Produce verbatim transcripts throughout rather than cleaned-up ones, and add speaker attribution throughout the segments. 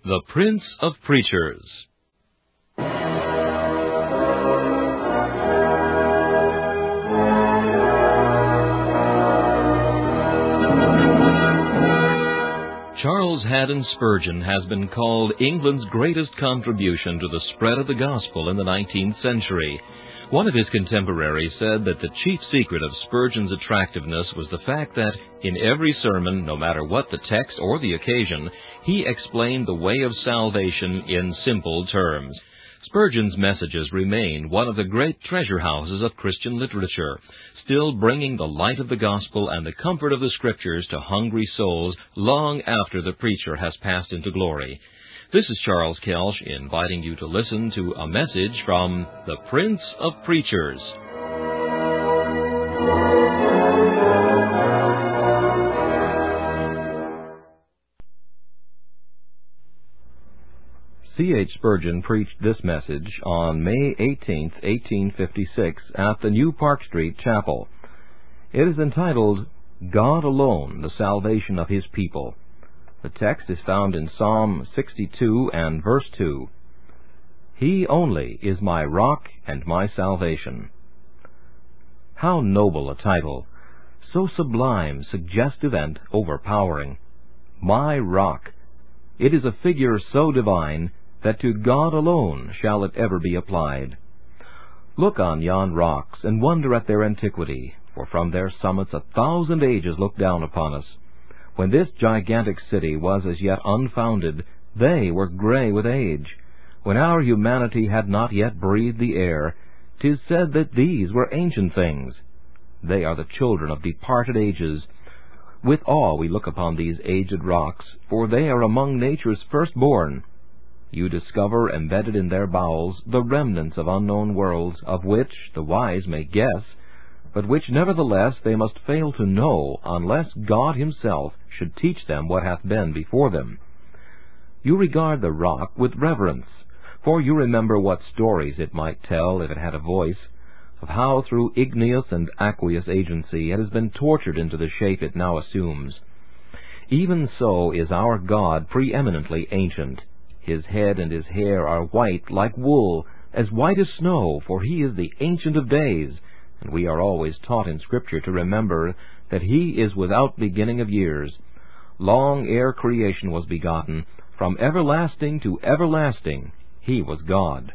Speaker 1: The Prince of Preachers. Charles Haddon Spurgeon has been called England's greatest contribution to the spread of the gospel in the nineteenth century. One of his contemporaries said that the chief secret of Spurgeon's attractiveness was the fact that in every sermon, no matter what the text or the occasion, he explained the way of salvation in simple terms. Spurgeon's messages remain one of the great treasure houses of Christian literature, still bringing the light of the gospel and the comfort of the Scriptures to hungry souls long after the preacher has passed into glory. This is Charles Kelsch inviting you to listen to a message from the Prince of Preachers. C H Spurgeon preached this message on May eighteenth, eighteen fifty-six, at the New Park Street Chapel. It is entitled, God Alone, the Salvation of His People. The text is found in Psalm sixty-two and verse two. He only is my rock and my salvation. How noble a title! So sublime, suggestive, and overpowering. My rock! It is a figure so divine that to God alone shall it ever be applied. Look on yon rocks, and wonder at their antiquity, for from their summits a thousand ages look down upon us. When this gigantic city was as yet unfounded, they were gray with age. When our humanity had not yet breathed the air, 'tis said that these were ancient things. They are the children of departed ages. With awe we look upon these aged rocks, for they are among nature's firstborn. You discover embedded in their bowels the remnants of unknown worlds, of which the wise may guess, but which nevertheless they must fail to know unless God Himself should teach them what hath been before them. You regard the rock with reverence, for you remember what stories it might tell if it had a voice, of how through igneous and aqueous agency it has been tortured into the shape it now assumes. Even so is our God preeminently ancient. His head and His hair are white like wool, as white as snow, for He is the Ancient of Days, and we are always taught in Scripture to remember that He is without beginning of years. Long ere creation was begotten, from everlasting to everlasting, He was God.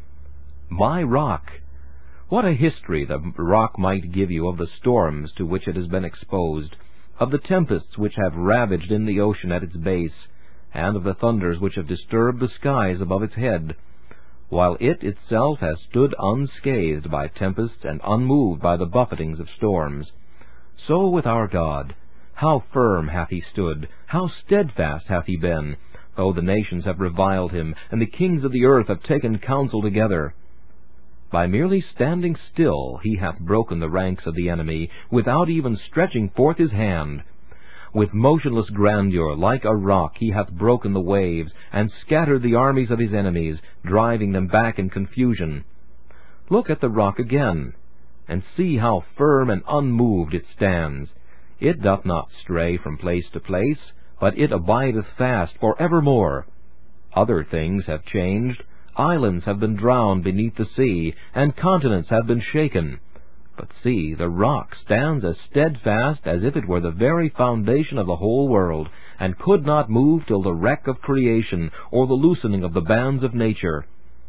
Speaker 1: My rock! What a history the rock might give you of the storms to which it has been exposed, of the tempests which have ravaged in the ocean at its base, and of the thunders which have disturbed the skies above its head, while it itself has stood unscathed by tempests and unmoved by the buffetings of storms. So with our God, how firm hath He stood, how steadfast hath He been, though the nations have reviled Him, and the kings of the earth have taken counsel together. By merely standing still He hath broken the ranks of the enemy, without even stretching forth His hand. With motionless grandeur, like a rock, He hath broken the waves, and scattered the armies of His enemies, driving them back in confusion. Look at the rock again, and see how firm and unmoved it stands. It doth not stray from place to place, but it abideth fast for evermore. Other things have changed. Islands have been drowned beneath the sea, and continents have been shaken. But see, the rock stands as steadfast as if it were the very foundation of the whole world, and could not move till the wreck of creation, or the loosening of the bands of nature.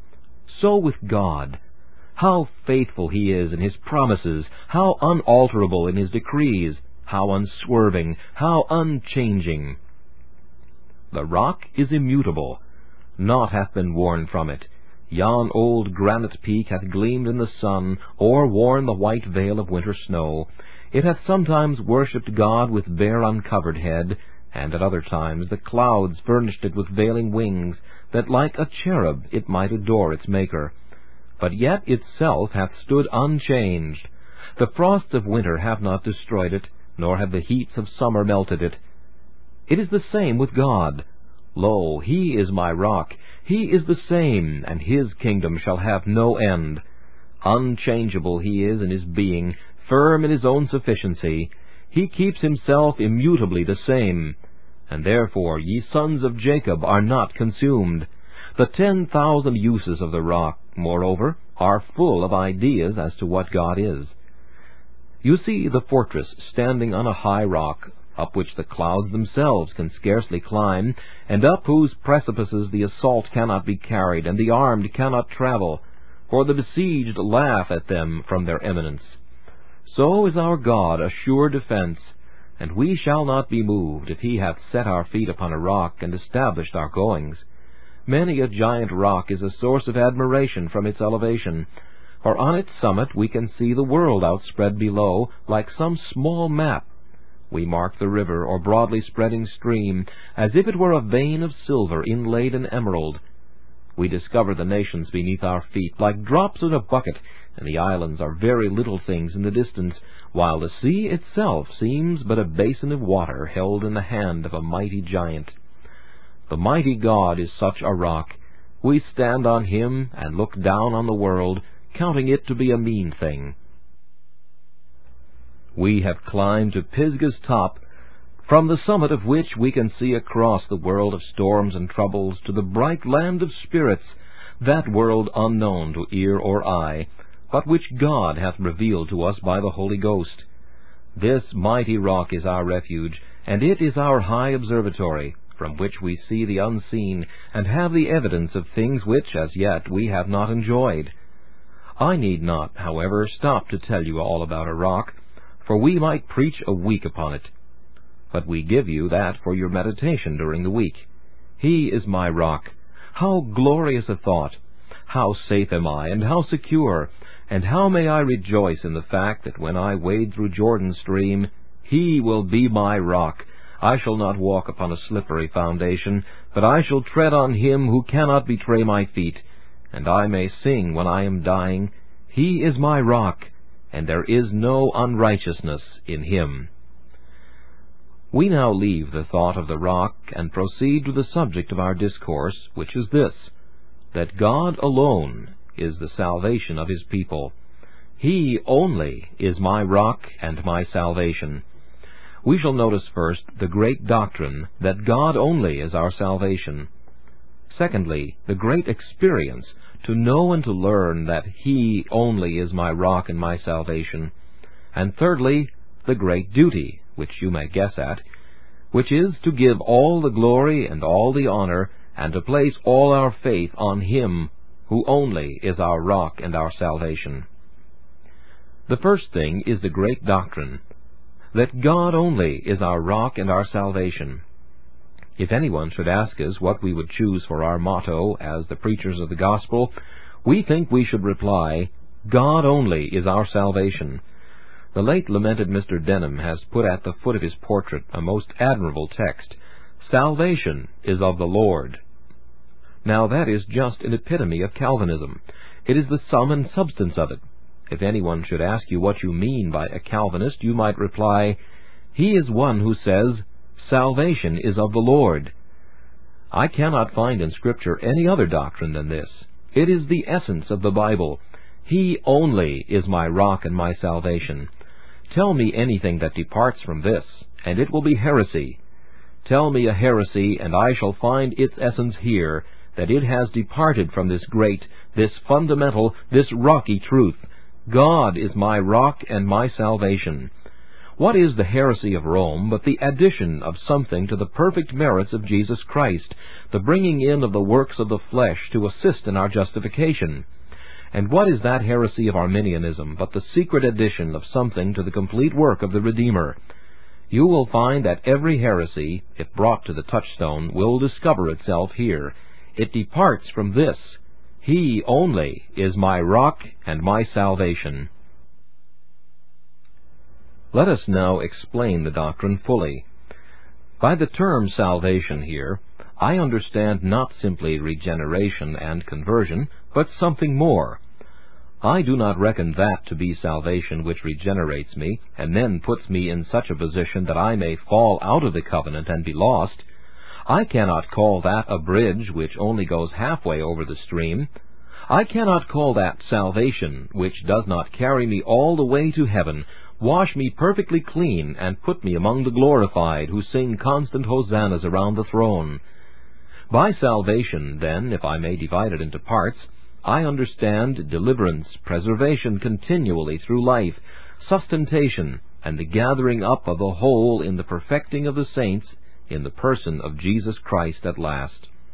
Speaker 1: So with God. How faithful He is in His promises, how unalterable in His decrees, how unswerving, how unchanging. The rock is immutable. Naught hath been worn from it. Yon old granite peak hath gleamed in the sun, or worn the white veil of winter snow. It hath sometimes worshipped God with bare uncovered head, and at other times the clouds furnished it with veiling wings, that like a cherub it might adore its Maker. But yet itself hath stood unchanged. The frosts of winter have not destroyed it, nor have the heats of summer melted it. It is the same with God. Lo, He is my rock. He is the same, and His kingdom shall have no end. Unchangeable He is in His being, firm in His own sufficiency. He keeps Himself immutably the same. and therefore ye sons of Jacob are not consumed. The ten thousand uses of the rock, moreover, are full of ideas as to what God is. You see the fortress standing on a high rock, up which the clouds themselves can scarcely climb, and up whose precipices the assault cannot be carried, and the armed cannot travel, for the besieged laugh at them from their eminence. So is our God a sure defense, and we shall not be moved if he hath set our feet upon a rock and established our goings. Many a giant rock is a source of admiration from its elevation, for on its summit we can see the world outspread below like some small map. We mark the river or broadly spreading stream as if it were a vein of silver inlaid in emerald. We discover the nations beneath our feet like drops in a bucket, and the islands are very little things in the distance, while the sea itself seems but a basin of water held in the hand of a mighty giant. The mighty God is such a rock. We stand on him and look down on the world, counting it to be a mean thing. We have climbed to Pisgah's top, from the summit of which we can see across the world of storms and troubles to the bright land of spirits, that world unknown to ear or eye, but which God hath revealed to us by the Holy Ghost. This mighty rock is our refuge, and it is our high observatory, from which we see the unseen, and have the evidence of things which as yet we have not enjoyed. I need not, however, stop to tell you all about a rock, for we might preach a week upon it. But we give you that for your meditation during the week. He is my rock. How glorious a thought! How safe am I, and how secure! And how may I rejoice in the fact that when I wade through Jordan's stream, he will be my rock. I shall not walk upon a slippery foundation, but I shall tread on him who cannot betray my feet. And I may sing when I am dying, he is my rock, and there is no unrighteousness in him. We now leave the thought of the rock and proceed to the subject of our discourse, which is this, that God alone is the salvation of his people. He only is my rock and my salvation. We shall notice first the great doctrine that God only is our salvation. Secondly, the great experience to know and to learn that he only is my rock and my salvation. And thirdly, the great duty, which you may guess at, which is to give all the glory and all the honor, and to place all our faith on him who only is our rock and our salvation. The first thing is the great doctrine, that God only is our rock and our salvation. If anyone should ask us what we would choose for our motto as the preachers of the gospel, we think we should reply, God only is our salvation. The late lamented Mister Denham has put at the foot of his portrait a most admirable text, Salvation is of the Lord. Now that is just an epitome of Calvinism. It is the sum and substance of it. If anyone should ask you what you mean by a Calvinist, you might reply, he is one who says, Salvation is of the Lord. I cannot find in Scripture any other doctrine than this. It is the essence of the Bible. He only is my rock and my salvation. Tell me anything that departs from this, and it will be heresy. Tell me a heresy, and I shall find its essence here, that it has departed from this great, this fundamental, this rocky truth. God is my rock and my salvation. What is the heresy of Rome but the addition of something to the perfect merits of Jesus Christ, the bringing in of the works of the flesh to assist in our justification? And what is that heresy of Arminianism but the secret addition of something to the complete work of the Redeemer? You will find that every heresy, if brought to the touchstone, will discover itself here. It departs from this. He only is my rock and my salvation. Let us now explain the doctrine fully. By the term salvation here, I understand not simply regeneration and conversion, but something more. I do not reckon that to be salvation which regenerates me, and then puts me in such a position that I may fall out of the covenant and be lost. I cannot call that a bridge which only goes halfway over the stream. I cannot call that salvation which does not carry me all the way to heaven, Wash me perfectly clean, and put me among the glorified, who sing constant hosannas around the throne. By salvation, then, if I may divide it into parts, I understand deliverance, preservation continually through life, sustentation, and the gathering up of the whole in the perfecting of the saints in the person of Jesus Christ at last.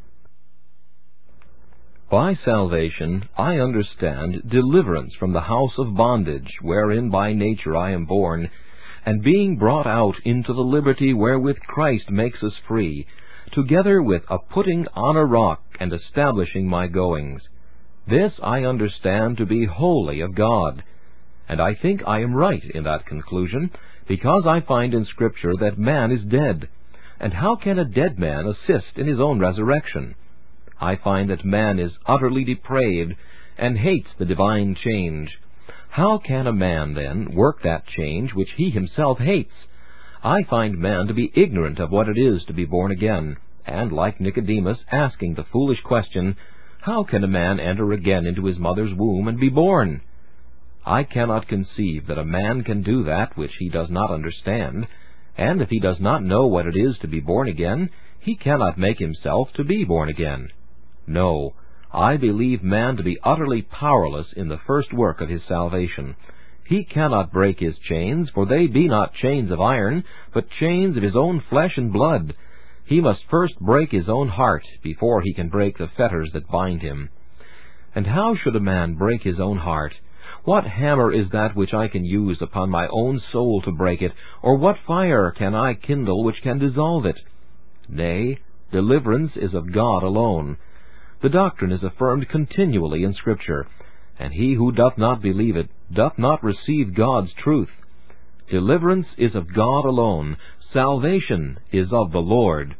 Speaker 1: By salvation I understand deliverance from the house of bondage, wherein by nature I am born, and being brought out into the liberty wherewith Christ makes us free, together with a putting on a rock and establishing my goings. This I understand to be wholly of God, and I think I am right in that conclusion, because I find in Scripture that man is dead, and how can a dead man assist in his own resurrection? I find that man is utterly depraved, and hates the divine change. How can a man, then, work that change which he himself hates? I find man to be ignorant of what it is to be born again, and, like Nicodemus, asking the foolish question, how can a man enter again into his mother's womb and be born? I cannot conceive that a man can do that which he does not understand, and if he does not know what it is to be born again, he cannot make himself to be born again. No, I believe man to be utterly powerless in the first work of his salvation. He cannot break his chains, for they be not chains of iron, but chains of his own flesh and blood. He must first break his own heart before he can break the fetters that bind him. And how should a man break his own heart? What hammer is that which I can use upon my own soul to break it, or what fire can I kindle which can dissolve it? Nay, deliverance is of God alone. The doctrine is affirmed continually in Scripture, and he who doth not believe it doth not receive God's truth. Deliverance is of God alone. Salvation is of the Lord.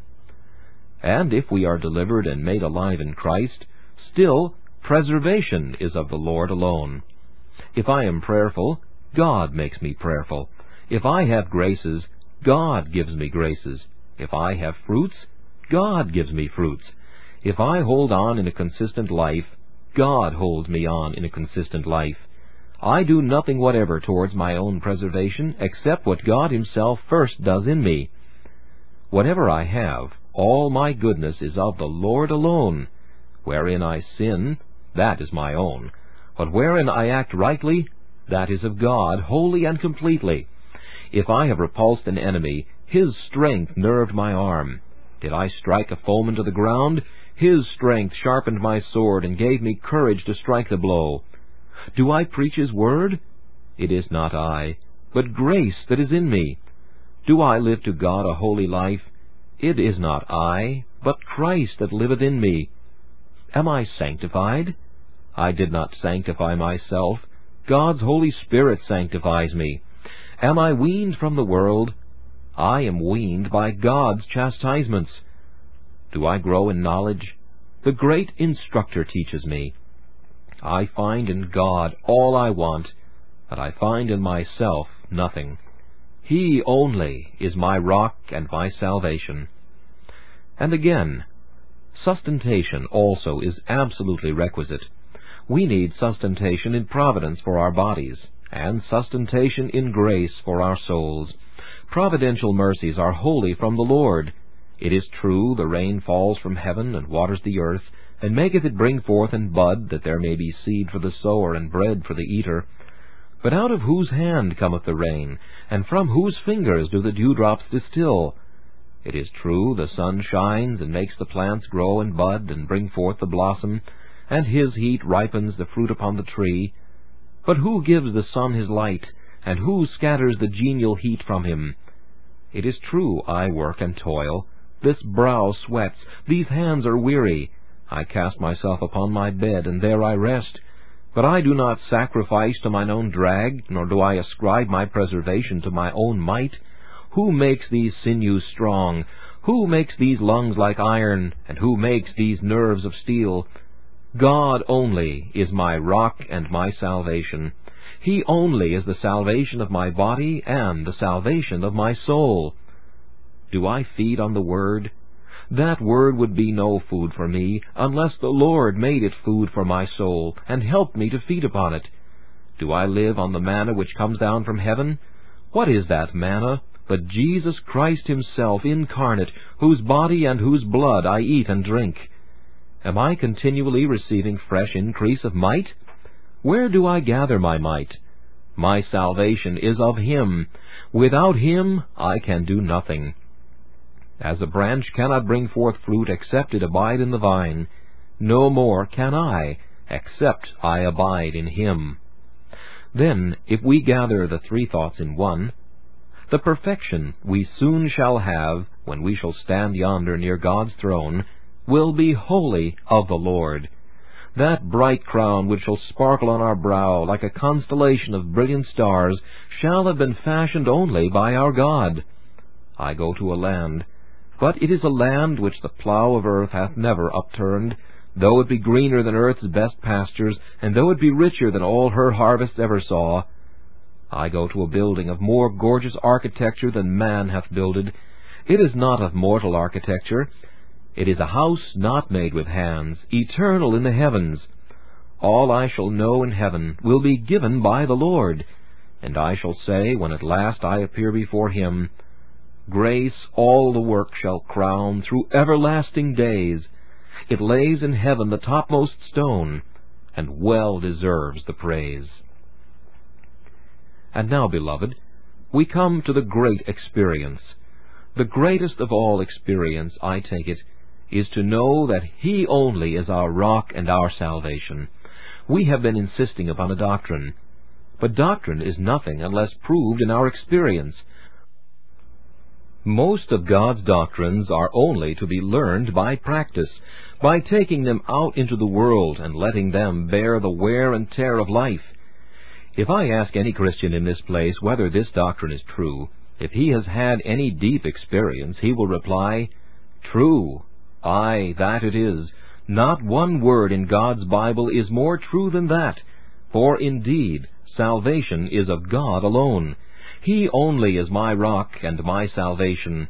Speaker 1: And if we are delivered and made alive in Christ, still preservation is of the Lord alone. If I am prayerful, God makes me prayerful. If I have graces, God gives me graces. If I have fruits, God gives me fruits. If I hold on in a consistent life, God holds me on in a consistent life. I do nothing whatever towards my own preservation except what God Himself first does in me. Whatever I have, all my goodness is of the Lord alone. Wherein I sin, that is my own. But wherein I act rightly, that is of God wholly and completely. If I have repulsed an enemy, His strength nerved my arm. Did I strike a foeman to the ground? His strength sharpened my sword and gave me courage to strike the blow. Do I preach His word? It is not I, but grace that is in me. Do I live to God a holy life? It is not I, but Christ that liveth in me. Am I sanctified? I did not sanctify myself. God's Holy Spirit sanctifies me. Am I weaned from the world? I am weaned by God's chastisements. Do I grow in knowledge? The great instructor teaches me. I find in God all I want, but I find in myself nothing. He only is my rock and my salvation. And again, sustentation also is absolutely requisite. We need sustentation in providence for our bodies, and sustentation in grace for our souls. Providential mercies are wholly from the Lord. It is true, the rain falls from heaven, and waters the earth, and maketh it bring forth and bud, that there may be seed for the sower, and bread for the eater. But out of whose hand cometh the rain, and from whose fingers do the dewdrops distil? It is true, the sun shines, and makes the plants grow and bud, and bring forth the blossom, and His heat ripens the fruit upon the tree. But who gives the sun his light, and who scatters the genial heat from him? It is true, I work and toil. This brow sweats, these hands are weary. I cast myself upon my bed, and there I rest. But I do not sacrifice to mine own drag, nor do I ascribe my preservation to my own might. Who makes these sinews strong? Who makes these lungs like iron? And who makes these nerves of steel? God only is my rock and my salvation. He only is the salvation of my body and the salvation of my soul. Do I feed on the Word? That Word would be no food for me, unless the Lord made it food for my soul, and helped me to feed upon it. Do I live on the manna which comes down from heaven? What is that manna but Jesus Christ himself incarnate, whose body and whose blood I eat and drink? Am I continually receiving fresh increase of might? Where do I gather my might? My salvation is of Him. Without Him I can do nothing. As a branch cannot bring forth fruit except it abide in the vine, no more can I, except I abide in Him. Then, if we gather the three thoughts in one, the perfection we soon shall have, when we shall stand yonder near God's throne, will be wholly of the Lord. That bright crown which shall sparkle on our brow like a constellation of brilliant stars shall have been fashioned only by our God. I go to a land, but it is a land which the plough of earth hath never upturned, though it be greener than earth's best pastures, and though it be richer than all her harvests ever saw. I go to a building of more gorgeous architecture than man hath builded. It is not of mortal architecture. It is a house not made with hands, eternal in the heavens. All I shall know in heaven will be given by the Lord, and I shall say, when at last I appear before Him, Grace all the work shall crown through everlasting days. It lays in heaven the topmost stone, and well deserves the praise. And now, beloved, we come to the great experience. The greatest of all experience, I take it, is to know that He only is our rock and our salvation. We have been insisting upon a doctrine, but doctrine is nothing unless proved in our experience. Most of God's doctrines are only to be learned by practice, by taking them out into the world and letting them bear the wear and tear of life. If I ask any Christian in this place whether this doctrine is true, if he has had any deep experience, he will reply, True, aye, that it is. Not one word in God's Bible is more true than that, for indeed salvation is of God alone. He only is my rock and my salvation.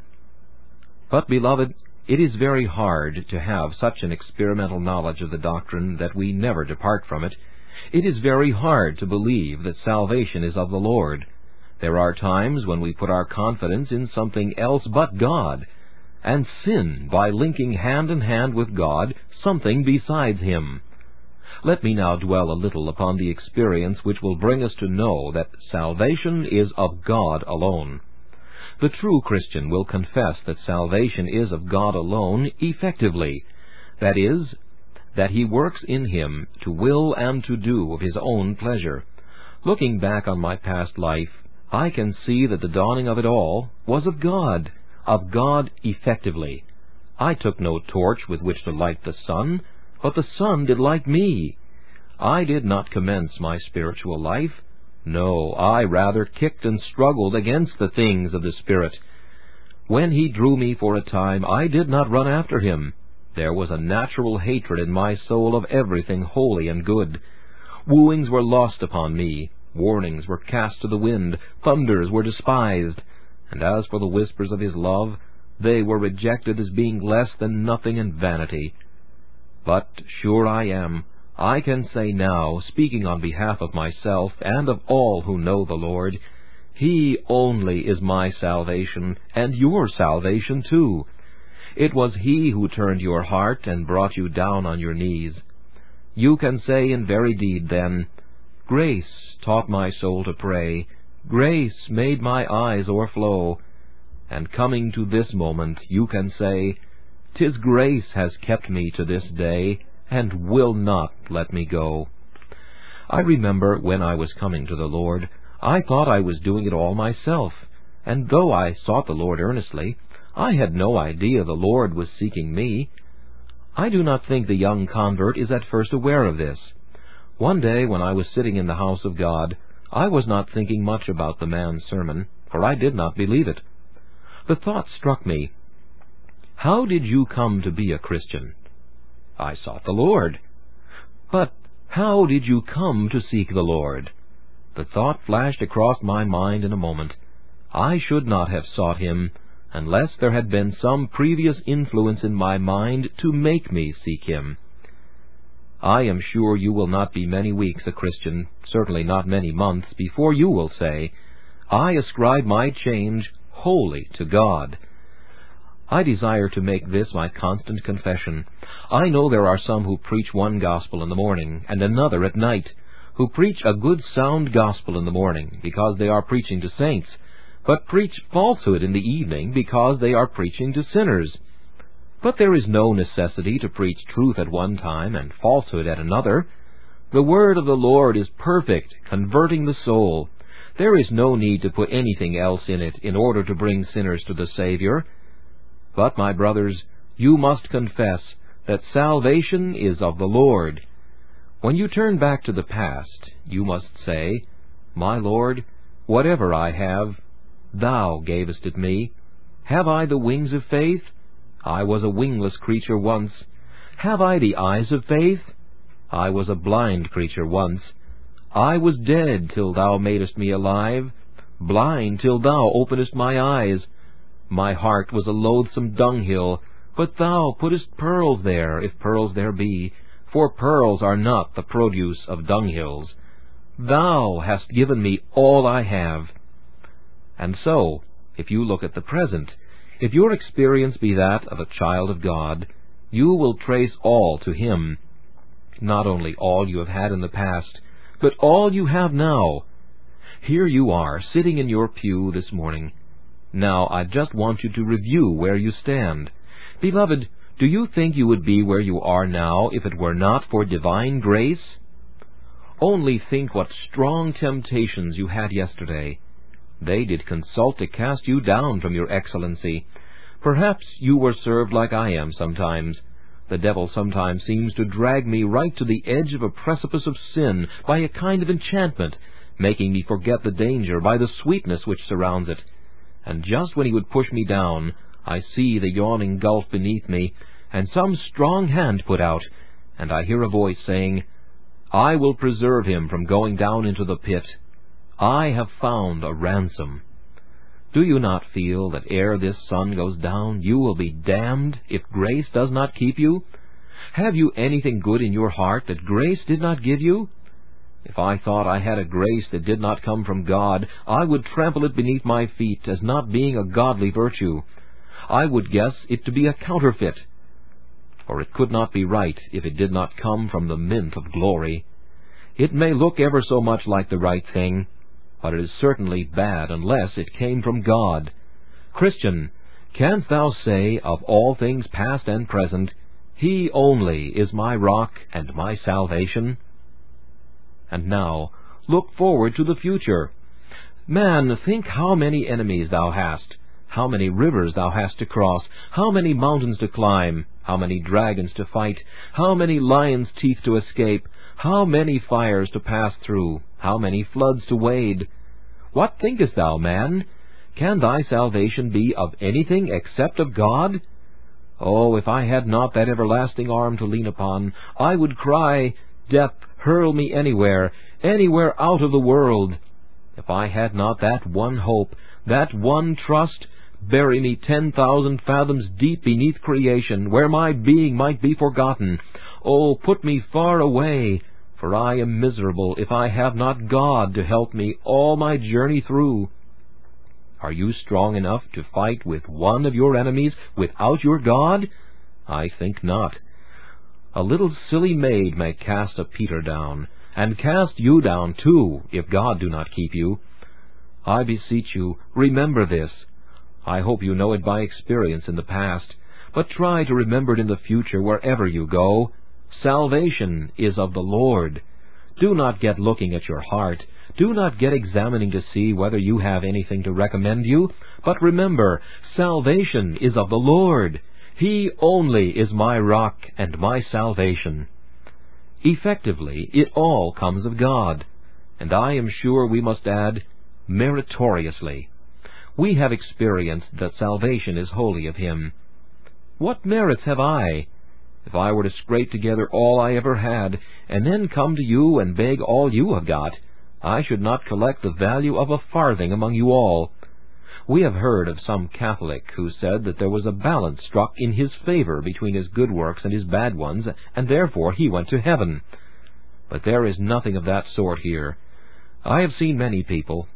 Speaker 1: But, beloved, it is very hard to have such an experimental knowledge of the doctrine that we never depart from it. It is very hard to believe that salvation is of the Lord. There are times when we put our confidence in something else but God, and sin by linking hand in hand with God something besides Him. Let me now dwell a little upon the experience which will bring us to know that salvation is of God alone. The true Christian will confess that salvation is of God alone effectively, that is, that He works in him to will and to do of His own pleasure. Looking back on my past life, I can see that the dawning of it all was of God, of God effectively. I took no torch with which to light the sun, but the sun did light me. I did not commence my spiritual life. No, I rather kicked and struggled against the things of the Spirit. When He drew me for a time, I did not run after Him. There was a natural hatred in my soul of everything holy and good. Wooings were lost upon me, warnings were cast to the wind, thunders were despised, and as for the whispers of His love, they were rejected as being less than nothing and vanity. But sure I am, I can say now, speaking on behalf of myself and of all who know the Lord, He only is my salvation, and your salvation too. It was He who turned your heart and brought you down on your knees. You can say in very deed then, Grace taught my soul to pray, grace made my eyes o'erflow. And coming to this moment, you can say, 'Tis grace has kept me to this day, and will not let me go. I remember when I was coming to the Lord, I thought I was doing it all myself, and though I sought the Lord earnestly, I had no idea the Lord was seeking me. I do not think the young convert is at first aware of this. One day when I was sitting in the house of God, I was not thinking much about the man's sermon, for I did not believe it. The thought struck me, How did you come to be a Christian? I sought the Lord. But how did you come to seek the Lord? The thought flashed across my mind in a moment. I should not have sought Him unless there had been some previous influence in my mind to make me seek Him. I am sure you will not be many weeks a Christian, certainly not many months, before you will say, I ascribe my change wholly to God. I desire to make this my constant confession. I know there are some who preach one gospel in the morning and another at night, who preach a good sound gospel in the morning because they are preaching to saints, but preach falsehood in the evening because they are preaching to sinners. But there is no necessity to preach truth at one time and falsehood at another. The word of the Lord is perfect, converting the soul. There is no need to put anything else in it in order to bring sinners to the Savior. But, my brothers, you must confess that salvation is of the Lord. When you turn back to the past, you must say, My Lord, whatever I have, Thou gavest it me. Have I the wings of faith? I was a wingless creature once. Have I the eyes of faith? I was a blind creature once. I was dead till Thou madest me alive, blind till Thou openest my eyes. My heart was a loathsome dunghill, but Thou puttest pearls there, if pearls there be, for pearls are not the produce of dunghills. Thou hast given me all I have. And so, if you look at the present, if your experience be that of a child of God, you will trace all to Him. Not only all you have had in the past, but all you have now. Here you are, sitting in your pew this morning. Now, I just want you to review where you stand. Beloved, do you think you would be where you are now if it were not for divine grace? Only think what strong temptations you had yesterday. They did consult to cast you down from your excellency. Perhaps you were served like I am sometimes. The devil sometimes seems to drag me right to the edge of a precipice of sin by a kind of enchantment, making me forget the danger by the sweetness which surrounds it. And just when he would push me down, I see the yawning gulf beneath me, and some strong hand put out, and I hear a voice saying, I will preserve him from going down into the pit. I have found a ransom. Do you not feel that ere this sun goes down you will be damned if grace does not keep you? Have you anything good in your heart that grace did not give you? If I thought I had a grace that did not come from God, I would trample it beneath my feet as not being a godly virtue. I would guess it to be a counterfeit. For it could not be right if it did not come from the mint of glory. It may look ever so much like the right thing, but it is certainly bad unless it came from God. Christian, canst thou say of all things past and present, He only is my rock and my salvation? And now, look forward to the future. Man, think how many enemies thou hast, how many rivers thou hast to cross, how many mountains to climb, how many dragons to fight, how many lions' teeth to escape, how many fires to pass through, how many floods to wade. What thinkest thou, man? Can thy salvation be of anything except of God? Oh, if I had not that everlasting arm to lean upon, I would cry, Death, hurl me anywhere, anywhere out of the world. If I had not that one hope, that one trust, bury me ten thousand fathoms deep beneath creation, where my being might be forgotten. Oh, put me far away, for I am miserable if I have not God to help me all my journey through. Are you strong enough to fight with one of your enemies without your God? I think not. A little silly maid may cast a Peter down, and cast you down too, if God do not keep you. I beseech you, remember this. I hope you know it by experience in the past, but try to remember it in the future wherever you go. Salvation is of the Lord. Do not get looking at your heart. Do not get examining to see whether you have anything to recommend you, but remember, salvation is of the Lord. He only is my rock and my salvation. Effectively, it all comes of God, and I am sure we must add, meritoriously. We have experienced that salvation is wholly of Him. What merits have I? If I were to scrape together all I ever had, and then come to you and beg all you have got, I should not collect the value of a farthing among you all. We have heard of some Catholic who said that there was a balance struck in his favor between his good works and his bad ones, and therefore he went to heaven. But there is nothing of that sort here. I have seen many people,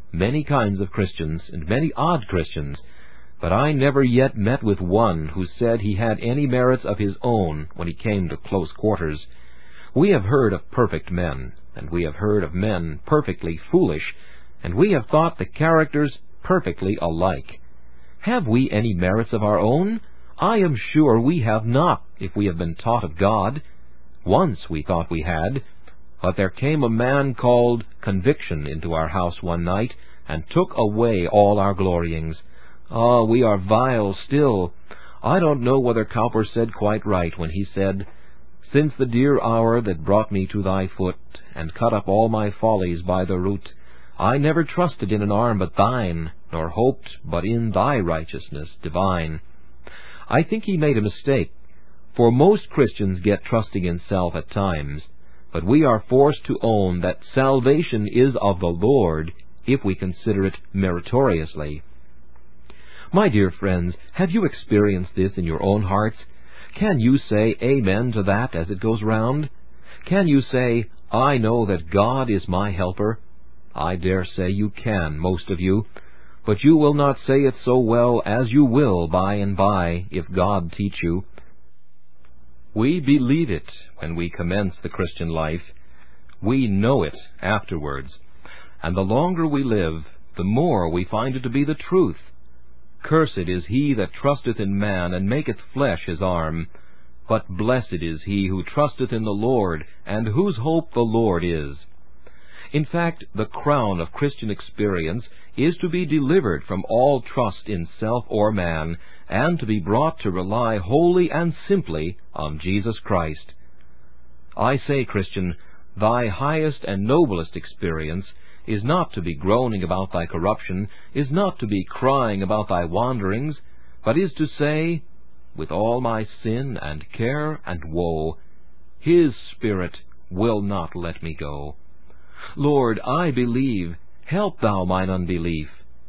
Speaker 1: many kinds of Christians, and many odd Christians, but I never yet met with one who said he had any merits of his own when he came to close quarters. We have heard of perfect men, and we have heard of men perfectly foolish, and we have thought the characters perfectly alike. Have we any merits of our own? I am sure we have not, if we have been taught of God. Once we thought we had, but there came a man called Conviction into our house one night, and took away all our gloryings. Ah, we are vile still. I don't know whether Cowper said quite right when he said, "Since the dear hour that brought me to thy foot, and cut up all my follies by the root, I never trusted in an arm but thine, nor hoped but in thy righteousness divine." I think he made a mistake, for most Christians get trusting in self at times, but we are forced to own that salvation is of the Lord if we consider it meritoriously. My dear friends, have you experienced this in your own hearts? Can you say amen to that as it goes round? Can you say, "I know that God is my helper"? I dare say you can, most of you, but you will not say it so well as you will by and by if God teach you. We believe it when we commence the Christian life. We know it afterwards, and the longer we live, the more we find it to be the truth. Cursed is he that trusteth in man, and maketh flesh his arm. But blessed is he who trusteth in the Lord, and whose hope the Lord is. In fact, the crown of Christian experience is to be delivered from all trust in self or man, and to be brought to rely wholly and simply on Jesus Christ. I say, Christian, thy highest and noblest experience is not to be groaning about thy corruption, is not to be crying about thy wanderings, but is to say, with all my sin and care and woe, His Spirit will not let me go. Lord, I believe, help thou mine unbelief.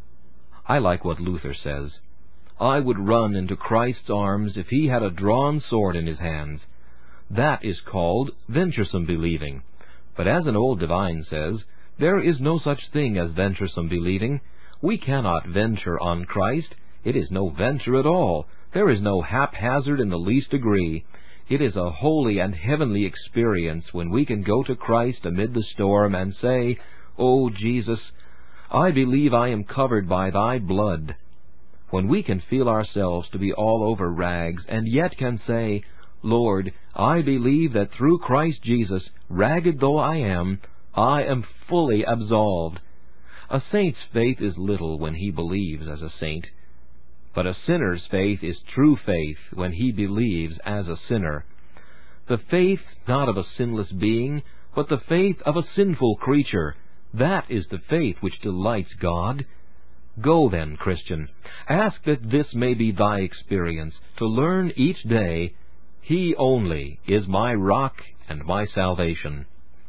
Speaker 1: I like what Luther says. I would run into Christ's arms if he had a drawn sword in his hands. That is called venturesome believing. But as an old divine says, there is no such thing as venturesome believing. We cannot venture on Christ. It is no venture at all. There is no haphazard in the least degree. It is a holy and heavenly experience when we can go to Christ amid the storm and say, "O Jesus, I believe I am covered by thy blood." When we can feel ourselves to be all over rags, and yet can say, "Lord, I believe that through Christ Jesus, ragged though I am, I am fully absolved." A saint's faith is little when he believes as a saint, but a sinner's faith is true faith when he believes as a sinner. The faith not of a sinless being, but the faith of a sinful creature, that is the faith which delights God. Go then, Christian, ask that this may be thy experience, to learn each day, He only is my rock and my salvation.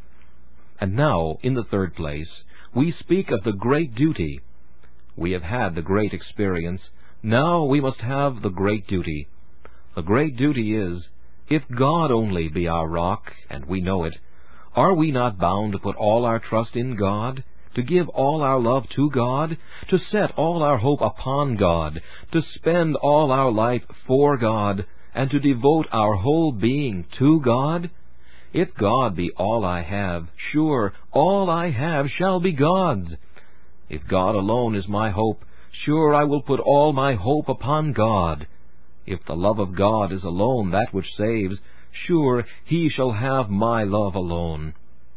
Speaker 1: And now, in the third place, we speak of the great duty. We have had the great experience. Now we must have the great duty. The great duty is, if God only be our rock, and we know it, are we not bound to put all our trust in God, to give all our love to God, to set all our hope upon God, to spend all our life for God, and to devote our whole being to God? If God be all I have, sure, all I have shall be God's. If God alone is my hope, sure I will put all my hope upon God. If the love of God is alone that which saves, sure He shall have my love alone.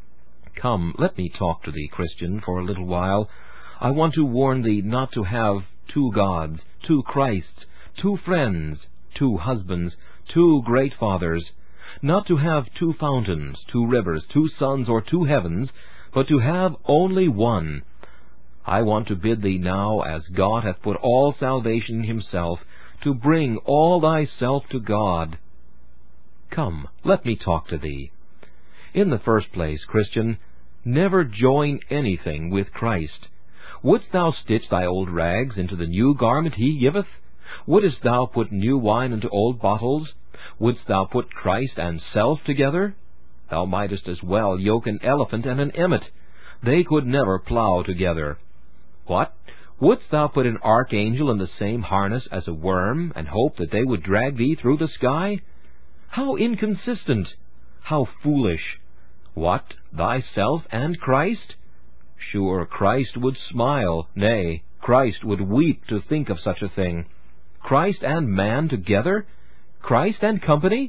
Speaker 1: Come, let me talk to thee, Christian, for a little while. I want to warn thee not to have two gods, two Christs, two friends, two husbands, two great fathers, not to have two fountains, two rivers, two suns, or two heavens, but to have only one. I want to bid thee now, as God hath put all salvation in Himself, to bring all thyself to God. Come, let me talk to thee. In the first place, Christian, never join anything with Christ. Wouldst thou stitch thy old rags into the new garment He giveth? Wouldst thou put new wine into old bottles? Wouldst thou put Christ and self together? Thou mightest as well yoke an elephant and an emmet. They could never plow together. What? Wouldst thou put an archangel in the same harness as a worm, and hope that they would drag thee through the sky? How inconsistent! How foolish! What, thyself and Christ? Sure, Christ would smile, nay, Christ would weep to think of such a thing. Christ and man together? Christ and company?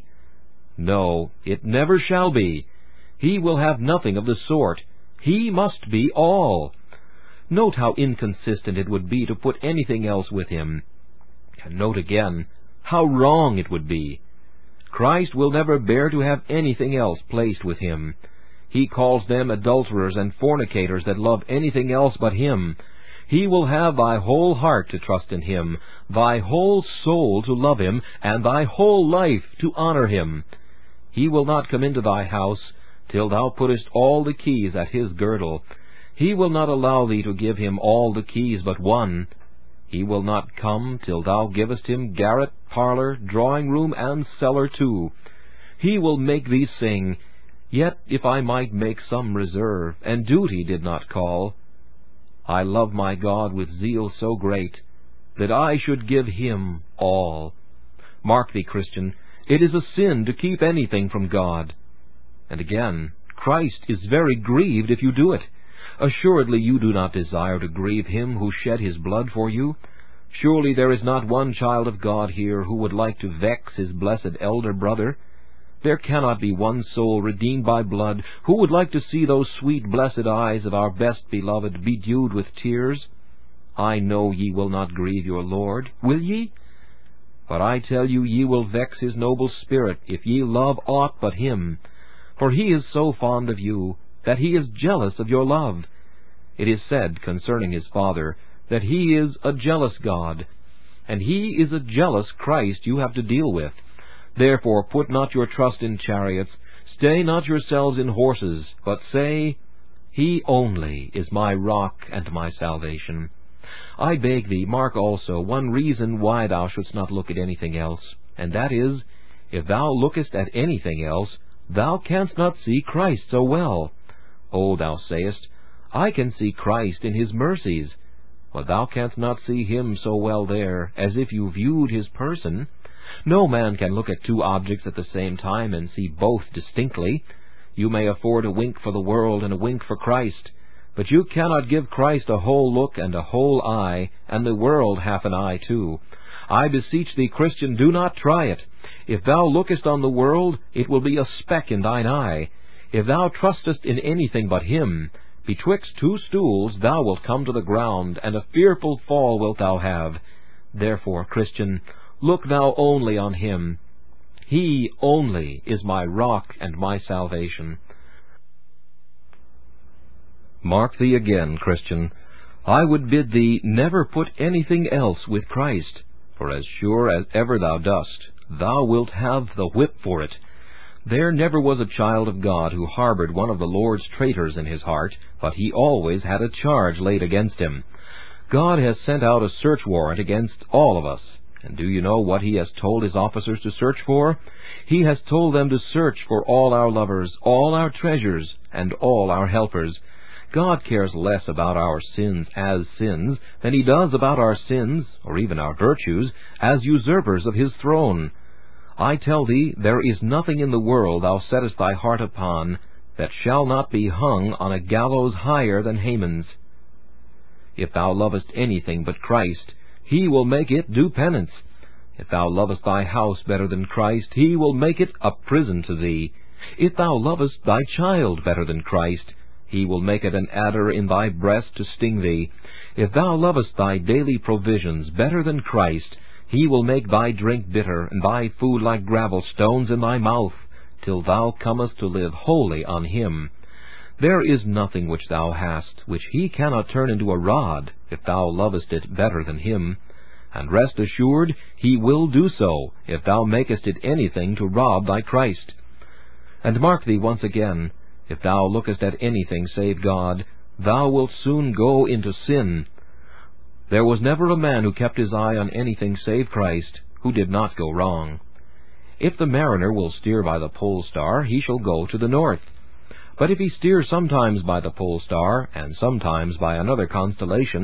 Speaker 1: No, it never shall be. He will have nothing of the sort. He must be all. Note how inconsistent it would be to put anything else with him. And note again how wrong it would be. Christ will never bear to have anything else placed with him. He calls them adulterers and fornicators that love anything else but him. He will have thy whole heart to trust in him, thy whole soul to love him, and thy whole life to honor him. He will not come into thy house till thou puttest all the keys at his girdle. He will not allow thee to give him all the keys but one. He will not come till thou givest him garret, parlour, drawing-room, and cellar too. He will make thee sing, "Yet if I might make some reserve, and duty did not call, I love my God with zeal so great, that I should give him all." Mark thee, Christian, it is a sin to keep anything from God. And again, Christ is very grieved if you do it. Assuredly you do not desire to grieve him who shed his blood for you. Surely there is not one child of God here who would like to vex his blessed elder brother. There cannot be one soul redeemed by blood who would like to see those sweet blessed eyes of our best beloved bedewed with tears. I know ye will not grieve your Lord, will ye? But I tell you ye will vex his noble spirit if ye love aught but him. For he is so fond of you that he is jealous of your love. It is said concerning his Father that he is a jealous God, and he is a jealous Christ you have to deal with. Therefore put not your trust in chariots, stay not yourselves in horses, but say, He only is my rock and my salvation. I beg thee, mark also one reason why thou shouldst not look at anything else, and that is, if thou lookest at anything else, thou canst not see Christ so well. O, thou sayest, I can see Christ in his mercies, but thou canst not see him so well there as if you viewed his person. No man can look at two objects at the same time and see both distinctly. You may afford a wink for the world and a wink for Christ, but you cannot give Christ a whole look and a whole eye, and the world half an eye too. I beseech thee, Christian, do not try it. If thou lookest on the world, it will be a speck in thine eye. If thou trustest in anything but him, betwixt two stools thou wilt come to the ground, and a fearful fall wilt thou have. Therefore, Christian, look thou only on him. He only is my rock and my salvation. Mark thee again, Christian, I would bid thee never put anything else with Christ, for as sure as ever thou dost, thou wilt have the whip for it. There never was a child of God who harbored one of the Lord's traitors in his heart, but he always had a charge laid against him. God has sent out a search warrant against all of us. And do you know what he has told his officers to search for? He has told them to search for all our lovers, all our treasures, and all our helpers. God cares less about our sins as sins than he does about our sins, or even our virtues, as usurpers of his throne. I tell thee, there is nothing in the world thou settest thy heart upon that shall not be hung on a gallows higher than Haman's. If thou lovest anything but Christ, he will make it do penance. If thou lovest thy house better than Christ, he will make it a prison to thee. If thou lovest thy child better than Christ, he will make it an adder in thy breast to sting thee. If thou lovest thy daily provisions better than Christ, he will make thy drink bitter, and thy food like gravel stones in thy mouth, till thou comest to live wholly on him. There is nothing which thou hast, which he cannot turn into a rod, if thou lovest it better than him. And rest assured, he will do so, if thou makest it anything to rob thy Christ. And mark thee once again, if thou lookest at anything save God, thou wilt soon go into sin. There was never a man who kept his eye on anything save Christ, who did not go wrong. If the mariner will steer by the pole star, he shall go to the north. But if he steer sometimes by the pole star, and sometimes by another constellation,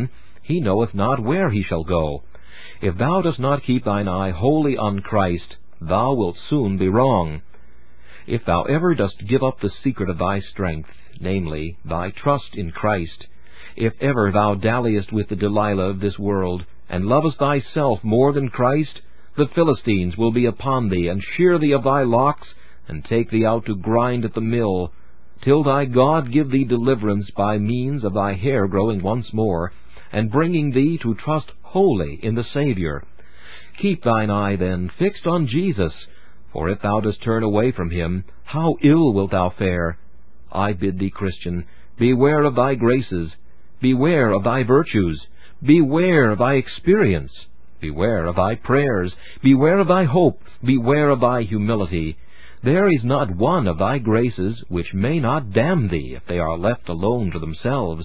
Speaker 1: he knoweth not where he shall go. If thou dost not keep thine eye wholly on Christ, thou wilt soon be wrong. If thou ever dost give up the secret of thy strength, namely, thy trust in Christ, if ever thou dalliest with the Delilah of this world, and lovest thyself more than Christ, the Philistines will be upon thee, and shear thee of thy locks, and take thee out to grind at the mill, till thy God give thee deliverance by means of thy hair growing once more, and bringing thee to trust wholly in the Saviour. Keep thine eye, then, fixed on Jesus, for if thou dost turn away from him, how ill wilt thou fare! I bid thee, Christian, beware of thy graces, beware of thy virtues, beware of thy experience, beware of thy prayers, beware of thy hope, beware of thy humility. There is not one of thy graces which may not damn thee if they are left alone to themselves.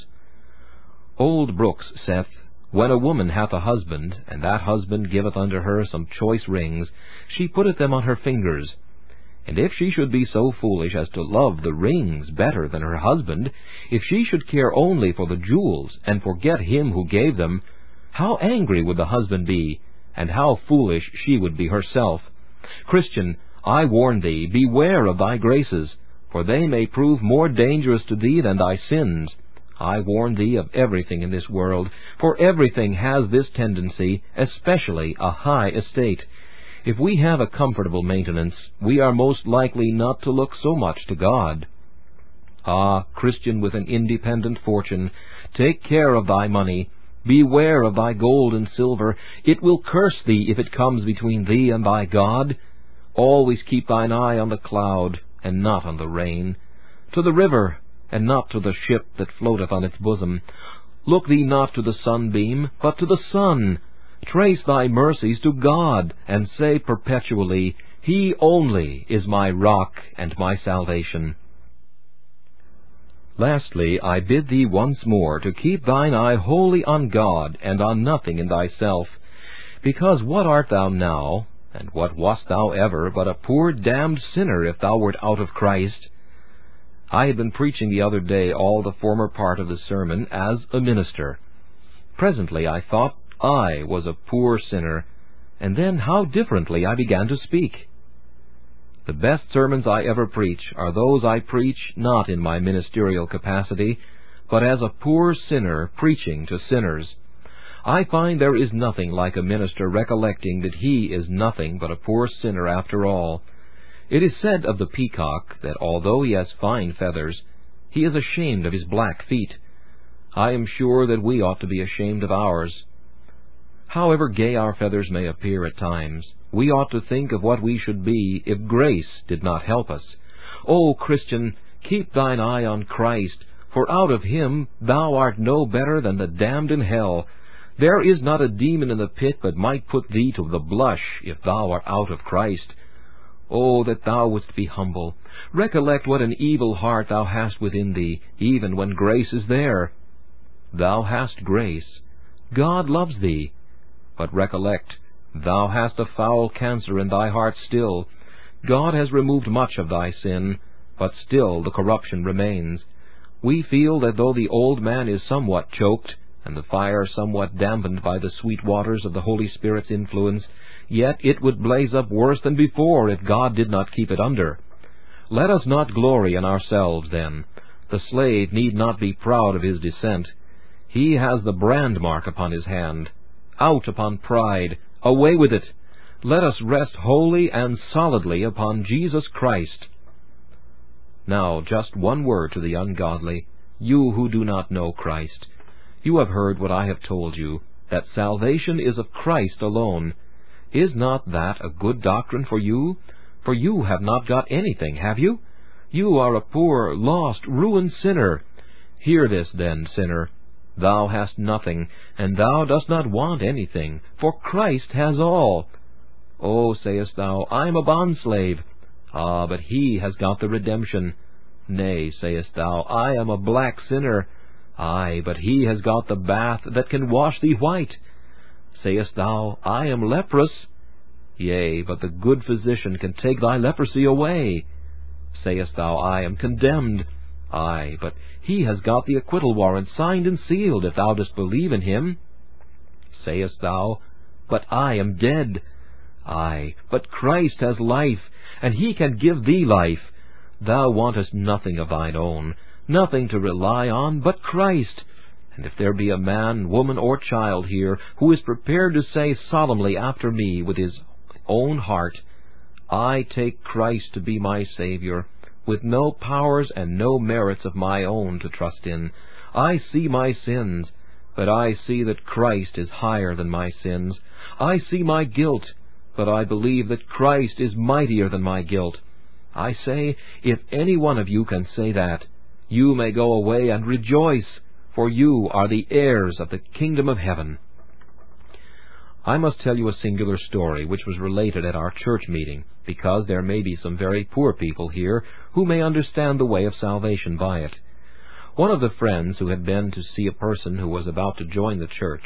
Speaker 1: Old Brooks saith, When a woman hath a husband, and that husband giveth unto her some choice rings, she putteth them on her fingers. And if she should be so foolish as to love the rings better than her husband, if she should care only for the jewels, and forget him who gave them, how angry would the husband be, and how foolish she would be herself. Christian, I warn thee, beware of thy graces, for they may prove more dangerous to thee than thy sins. I warn thee of everything in this world, for everything has this tendency, especially a high estate. If we have a comfortable maintenance, we are most likely not to look so much to God. Ah, Christian with an independent fortune, take care of thy money. Beware of thy gold and silver. It will curse thee if it comes between thee and thy God. Always keep thine eye on the cloud, and not on the rain, to the river, and not to the ship that floateth on its bosom. Look thee not to the sunbeam, but to the sun. Trace thy mercies to God, and say perpetually, He only is my rock and my salvation. Lastly, I bid thee once more to keep thine eye wholly on God, and on nothing in thyself. Because what art thou now, and what wast thou ever, but a poor damned sinner if thou wert out of Christ? I had been preaching the other day all the former part of the sermon as a minister. Presently I thought I was a poor sinner, and then how differently I began to speak. The best sermons I ever preach are those I preach not in my ministerial capacity, but as a poor sinner preaching to sinners. I find there is nothing like a minister recollecting that he is nothing but a poor sinner after all. It is said of the peacock that although he has fine feathers, he is ashamed of his black feet. I am sure that we ought to be ashamed of ours. However gay our feathers may appear at times, we ought to think of what we should be if grace did not help us. O Christian, keep thine eye on Christ, for out of him thou art no better than the damned in hell. There is not a demon in the pit but might put thee to the blush if thou art out of Christ. Oh, that thou wouldst be humble! Recollect what an evil heart thou hast within thee, even when grace is there. Thou hast grace. God loves thee. But recollect, thou hast a foul cancer in thy heart still. God has removed much of thy sin, but still the corruption remains. We feel that though the old man is somewhat choked, and the fire somewhat dampened by the sweet waters of the Holy Spirit's influence, yet it would blaze up worse than before if God did not keep it under. Let us not glory in ourselves, then. The slave need not be proud of his descent. He has the brand mark upon his hand. Out upon pride! Away with it! Let us rest wholly and solidly upon Jesus Christ. Now, just one word to the ungodly, you who do not know Christ. You have heard what I have told you, that salvation is of Christ alone. Is not that a good doctrine for you? For you have not got anything, have you? You are a poor, lost, ruined sinner. Hear this, then, sinner. Thou hast nothing, and thou dost not want anything, for Christ has all. Oh, sayest thou, I am a bondslave. Ah, but he has got the redemption. Nay, sayest thou, I am a black sinner. Aye, but he has got the bath that can wash thee white. Sayest thou, I am leprous. Yea, but the good physician can take thy leprosy away. Sayest thou, I am condemned. Aye, but he has got the acquittal warrant signed and sealed, if thou dost believe in him. sayest thou, but I am dead. Aye, but Christ has life, and he can give thee life. Thou wantest nothing of thine own, nothing to rely on but Christ. And if there be a man, woman, or child here who is prepared to say solemnly after me with his own heart, I take Christ to be my Savior, with no powers and no merits of my own to trust in. I see my sins, but I see that Christ is higher than my sins. I see my guilt, but I believe that Christ is mightier than my guilt. I say, if any one of you can say that, you may go away and rejoice, for you are the heirs of the kingdom of heaven. I must tell you a singular story which was related at our church meeting, because there may be some very poor people here who may understand the way of salvation by it. One of the friends who had been to see a person who was about to join the church,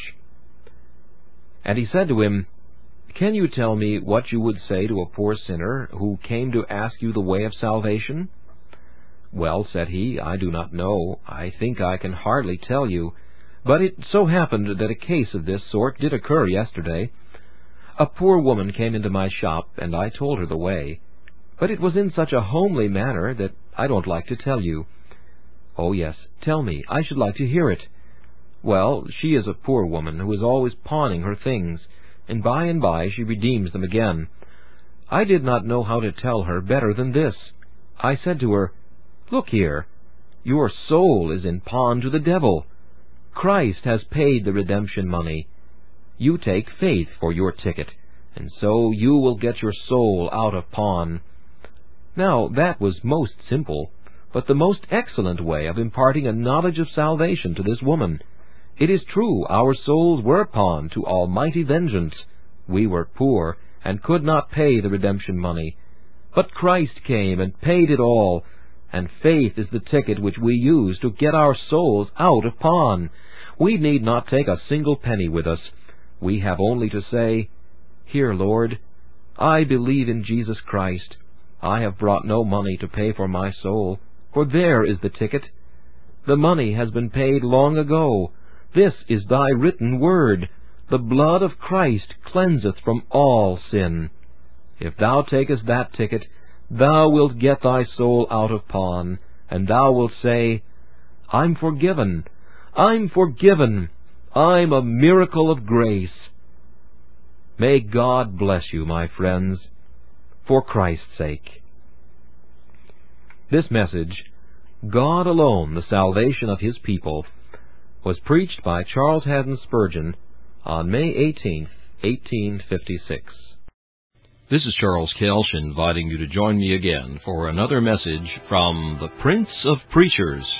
Speaker 1: and he said to him, "Can you tell me what you would say to a poor sinner who came to ask you the way of salvation?" "Well," said he, "I do not know. I think I can hardly tell you. But it so happened that a case of this sort did occur yesterday. A poor woman came into my shop, and I told her the way. But it was in such a homely manner that I don't like to tell you." "Oh, yes, tell me. I should like to hear it." "Well, she is a poor woman who is always pawning her things, and by and by she redeems them again. I did not know how to tell her better than this. I said to her, 'Look here, your soul is in pawn to the devil. Christ has paid the redemption money. You take faith for your ticket, and so you will get your soul out of pawn.' Now, that was most simple, but the most excellent way of imparting a knowledge of salvation to this woman. It is true, our souls were pawned to almighty vengeance. We were poor, and could not pay the redemption money. But Christ came and paid it all, and faith is the ticket which we use to get our souls out of pawn. We need not take a single penny with us. We have only to say, 'Here, Lord, I believe in Jesus Christ. I have brought no money to pay for my soul, for there is the ticket. The money has been paid long ago. This is thy written word. The blood of Christ cleanseth from all sin.' If thou takest that ticket, thou wilt get thy soul out of pawn, and thou wilt say, 'I'm forgiven. I'm forgiven. I'm a miracle of grace.' May God bless you, my friends, for Christ's sake." This message, "God Alone, the Salvation of His People," was preached by Charles Haddon Spurgeon on May eighteenth, eighteen fifty-six. This is Charles Kelsch inviting you to join me again for another message from the Prince of Preachers,